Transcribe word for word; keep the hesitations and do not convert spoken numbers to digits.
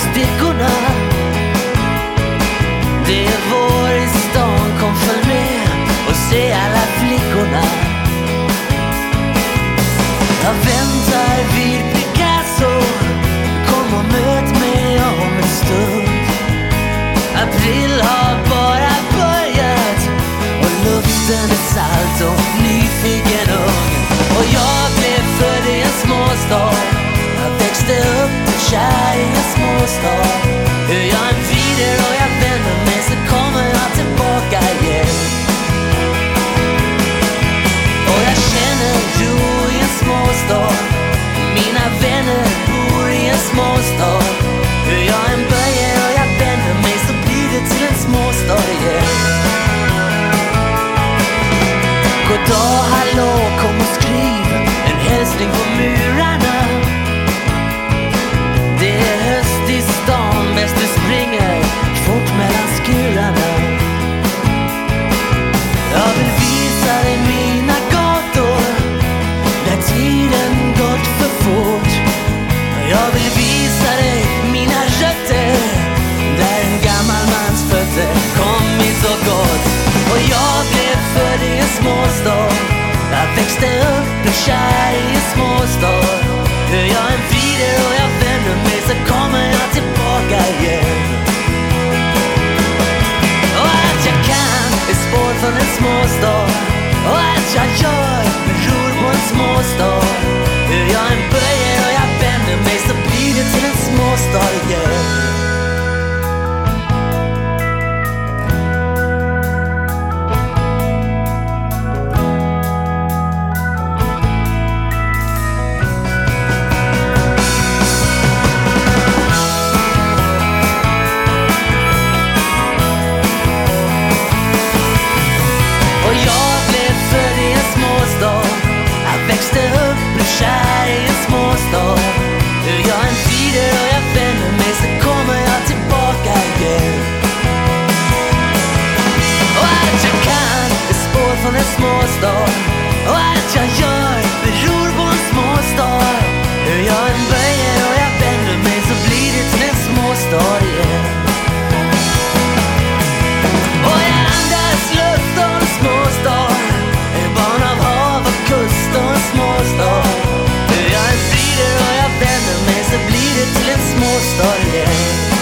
stickorna. Det är vår i stan, kom följ med och se alla flickorna. Jag väntar vid Picasso, kom och möt mig om en stund. April har bara börjat och luften är salt och nyfiken ung. Och jag blev född i en småstad, jag växte upp kär i en småstad. Hur jag än vrider och jag vänder mig så kommer jag tillbaka igen. Och jag känner ro i en småstad, mina vänner bor i en småstad. Hur jag än böjer och jag vänder mig så blir det till en småstad igen. Goddag, hallå, kom och skriv en hälsning på murarna. Det är höst i stan, bäst du springer fort mellan skurarna. Jag vill visa dig mina gator där tiden gått för fort. Jag vill visa dig mina rötter där en gammal mans fötter kommit så gott. Och jag blev född i en småstad, jag växte upp kär i en småstad. Hur jag än vrider och jag vänder mig så kommer jag tillbaka igen. Och att jag kan är spår från en småstad, och att jag gör beror på en småstad. Hur jag än böjer och jag vänder mig så blir det till en småstad igen. Växte upp kär i en småstad. Hur jag än vrider och jag vänder mig så kommer jag tillbaka igen. Och att jag kan är spår från en småstad, och att jag gör beror på en småstad. Hur jag än böjer och jag vänder mig så blir det till en småstad igen. Och jag andas luft av en småstad, är barn av hav och kust och en småstad. Hur jag än vrider och jag vänder mig så blir det till en småstad igen.